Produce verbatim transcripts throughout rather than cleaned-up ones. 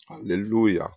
Hallelujah.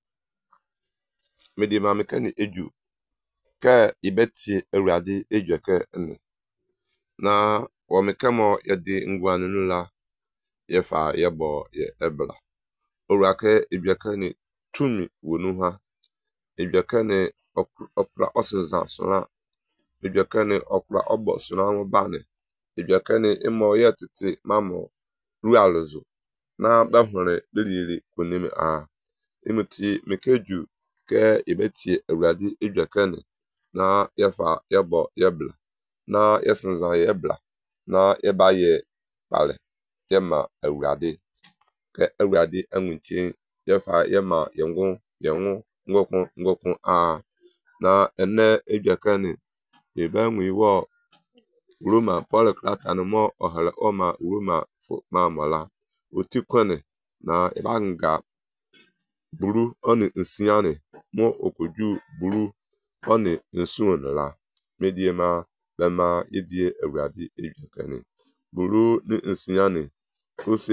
Medi ma mekani eju ke ibeti ewrade eju ke ene na wo mekamo yedi ngwanu nula yefa yebo ye ebla orake ibiakani tumi wonu ha ibiakani okra osinza sona ibiakani okra obo sona bane ibiakani imo yetete mamo rualozo na bahore delili kunimi a imuti mekeju ke ibeti ewrade ejuakani na yefa yebo yebla na yesinza yebla na yebaye bale yema ewrade ke ewrade anwuchi yefa yema yengu yengu ngokun ngokun a na ene ejuakani ebanwu iwo Roma Paul krata no mo ohala oma Roma fo ma mala otikone na ibanga buru oni nsiane mo okoju buru oni nsuonla mediema bema yedie ewrade ejuakani buru ni nsiane ose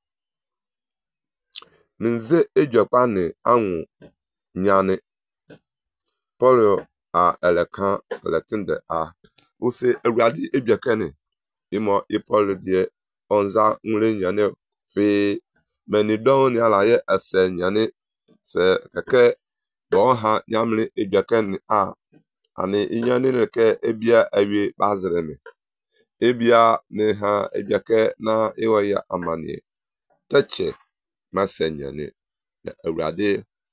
nze ejuakani anwu nyane Paul a elekan letinde a ose ewrade ejuakani imo e Paul die onza nre nyane fe meni don ni alaye ase nyane se keke do ha nyamle ejuakani a ani inyane leke ebia awie bazreme ebia ne ha ejuake na iwaya amani teche masenyane na ewrade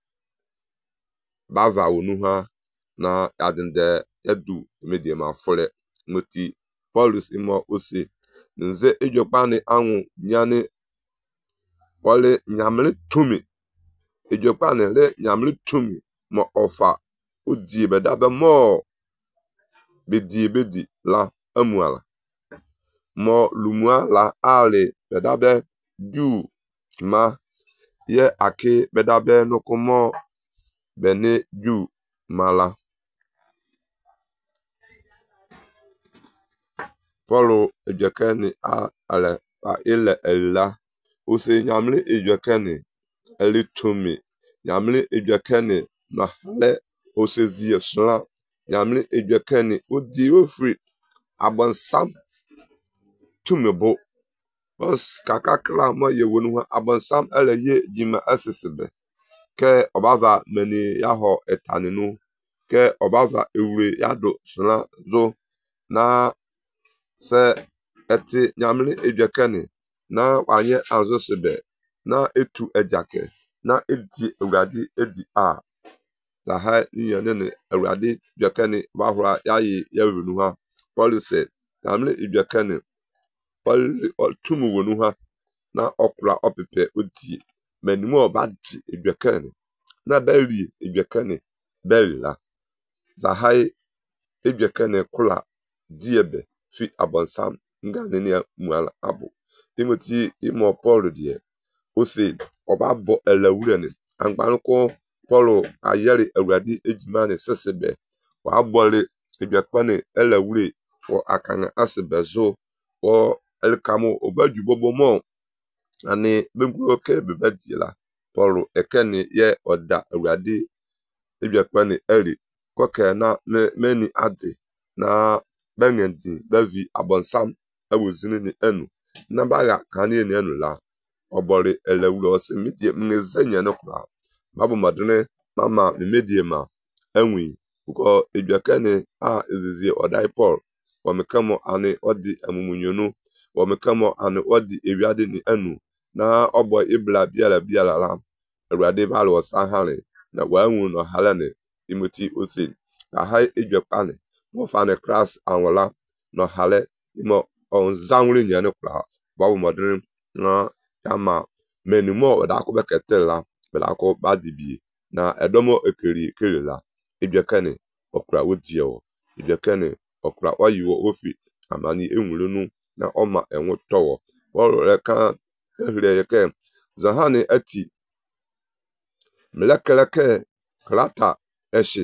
bava wonu ha na adinde edu medie ma fole moti Paulus imo ose nze ejuakani anwu nyane wale nyamle tumi ejuakani le nyamle tumi mo ofa odi bedabe mo bedi bedi la amuala mo lumua la ale bedabe ju ma ye ake bedabe nokomo bene ju mala Paulo ejuakani a ale a ile ela ose nyamle ejuakani ele tumi nyamle ejuakani na hale osezie sla nyamle ejuakani odi ofri abonsam tumebo os kakakla mo ye wonu abonsam ele ye jima asesebe ke obava meni yaho etaninu ke obava ewre yado sla zo na se eti nyamle ejuakani na wanye anzo sebe na etu ejake na edi ewrade edi a la ha yene ewrade ejuakani bahura yayi yawunu ha Paul se nyamle ejuakani Paul tumu wonu ha na okra opepe odi menimu obadi ejuakani na beli ejuakani bella za hai ejuakani kula diebe fi abonsam ngane ne muala abo imoti imo Paul die ose obabo elawurene angbanko Paul ayere ewrade ejimane sesebe wa abole ejuakani elawure fo akana asebezo o elkamo obaju bobomo ani benguro ke bebadila Paul ekene ye oda ewrade ejuakani eri koke na meni ade na bengendi davi abonsam awuzini ni enu na baga kani ni enu la obore elewure ose medie mnezenya no kwa babu madune mama medie ma enwi ko ejuakani a ezizie odai Paul wamekamo ani odi amumunyonu wamekamo ani odi ewiade ni enu na obo ibla biala biala la ewrade balo sahale na wanwu no halane imoti ose aha ejuakani mo fane class anwala no hale imo on zanwure nyane kwa babu madune na yama menimo odako beketela belako badibi na edomo ekeri kerila ejuakani okra wodie ejuakani okra oyiwo ofi amani enwulunu na oma enwo towo Paul reka ehre yeke zahani ati mlekeleke klata eshi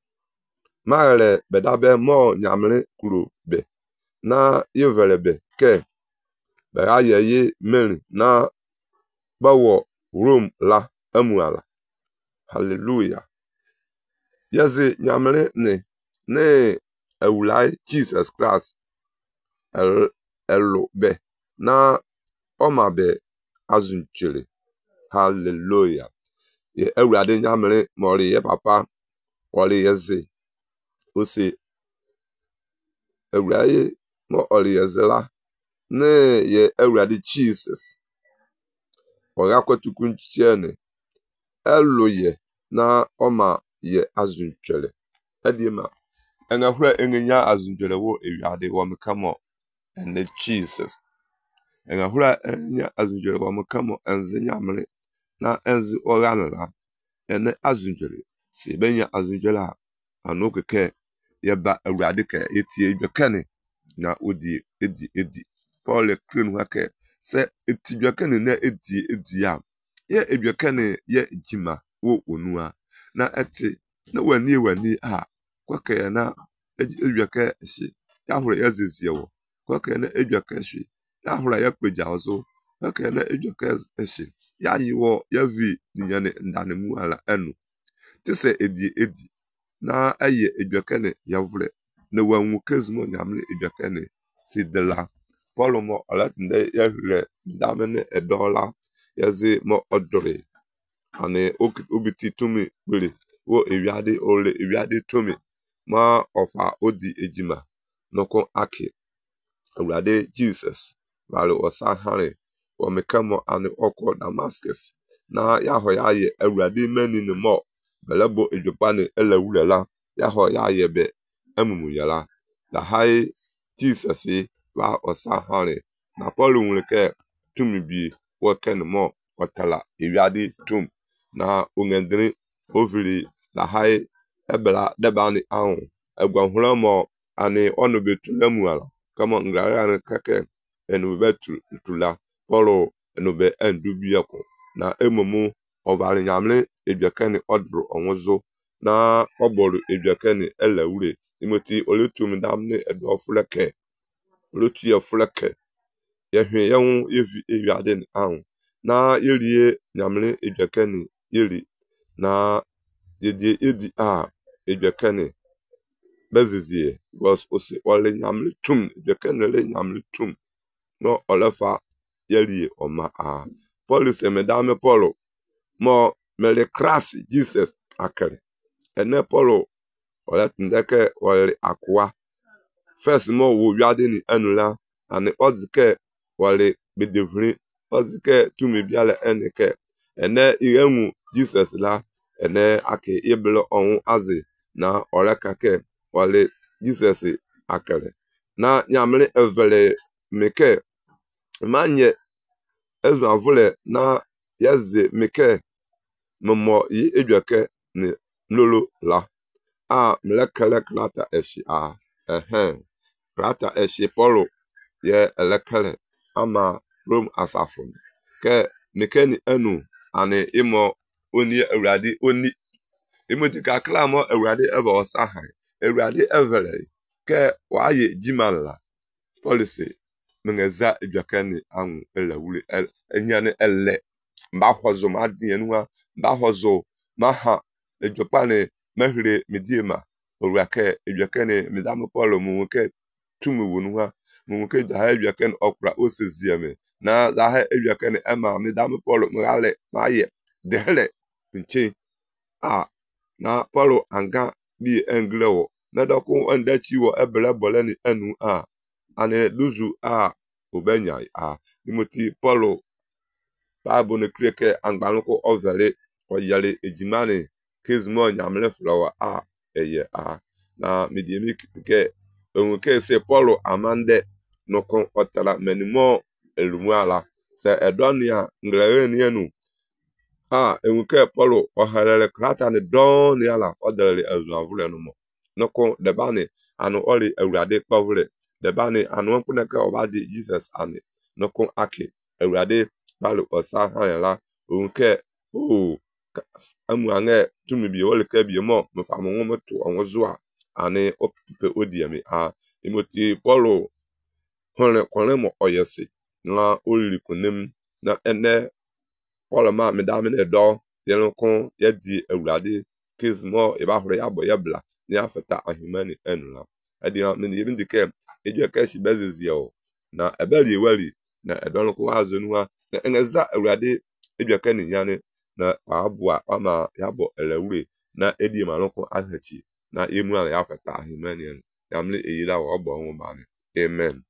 mare bedabe mo nyamle kuro be na yevelebe ke be ayeye meri na bawo Rome la amuala. Hallelujah. Yazi nyamle ne ne ewulai Jesus Christ el elo be na oma be azunchiri. Hallelujah. Ye ewurade nyamle mori ye papa ori yeze ose ewuraye mo ori yezela ne ye ewurade Jesus oya kwatukun chiene eloye na oma ye azunchiri edima engahura engenya azunchiri wo ewurade wo mekamo ene Jesus engahura enya azunchiri wo mekamo enze nyamle na enze oranela ene azunjere si benya azunjela anokeke yeba awurade ke etie edwekane na odi edi edi Paul krenu hake se etidwekane na edi edi a ye edwekane ye jima wo onua na eti na wani wani a kwake na edweke shi ya hore yazezie wo kwake na edweke shi ya hore ya kpeja ozo kwake na edweke shi ya yiwo yavi nyane ndane mu ala enu tise edi edi na aye edwekane yavre na wanwu kezumo nyamle edwekane si dela Paul mo alatinde yahre ndamene edola yazi mo odore ane obiti tumi bele wo ewiade ole ewiade tumi ma ofa odi ejima noko aki awurade Jesus wale osahare wo mekamo ane oko Damascus na yaho yaye awurade mani ne mo belebo ejopane elawulela yaho yaye be amumu yala la hai Jesus wa osahare na Paul nweke tumi bi wo ken mo otala ewiade tum na ongendri oviri la hai ebela debani ahun egwanhura mo ani onobetu lamuala kama ngara ran kake enu betu tula Paul enu be endubiyako na emumu ovali nyamle edwekane odru onwozo na oboru edwekane elawure imoti oletum damne edofuleke olotu ye fuleke yehwe yewun yevi ewiade ahun na yerie nyamle edwekane yeri na yedie edi a edwekane bezizie was ose ole nyamle tum edwekane le nyamle tum no olefa yeri oma a Paul se medame Paul mo mele krasi Jesus akere ene Paul ole tindeke ole akwa first mo wo wiade ni enula ani odike ole bedevri odike tumi biale eneke ene irenwu Jesus la ene ake yebele onwu azi na ole kake ole Jesus akere na nyamle evele meke manye ezu avule na yaze meke momo yi edweke ni lolo la a mlekele klata eshi a ehe klata eshi Paul ye elekele ama Rome asafo ke mekeni enu ani imo oni awurade oni imoti ka klamo awurade eva osahai awurade evele ke waye jimala policy mengeza edwekane anu elawule enyane ele mba hozo ma die nuwa mba hozo maha edwepane mehre mediema owake edwekane medam Paul munke tumu wonuwa munke da edwekane okra osezieme na da edwekane ema medam Paul mrale maye dehele nche a na Paul anga bi englewo na doku endachi wo ebele boleni enu a ane duzu a obenya a imoti Paul Bible ne kreke angbanuko ovele oyale ejimane kezmo nyamle flower a eye a na mediemi ke onke se Paul amande nokon otala menimo elumuala se edonia ngrere ni enu a enke Paul ohalele krata ne don ni ala odele azuavule no mo nokon debane anu oli awurade kpavule debane anu nkuneke obadi Jesus ane nokon ake awurade balu osahayala onke o amu ange tumi bi wole ke bi mo mfamu ngo meto onwozo a ane opipe odiemi a imoti Paul hole kole mo oyese na olili kunem na ene Paul ma medame ne do yelko yedi awurade kismo eba hore yabo yebla ni afeta ahimani enula edi amini yebindike edweka shi bezezi o na ebeli eweli na edonko azonua na engeza awurade edweka ni yane na abua ama yabo elewure na edi maloko ahachi na emu ala afeta ahimani en yamle eyila wo obo nwumane amen.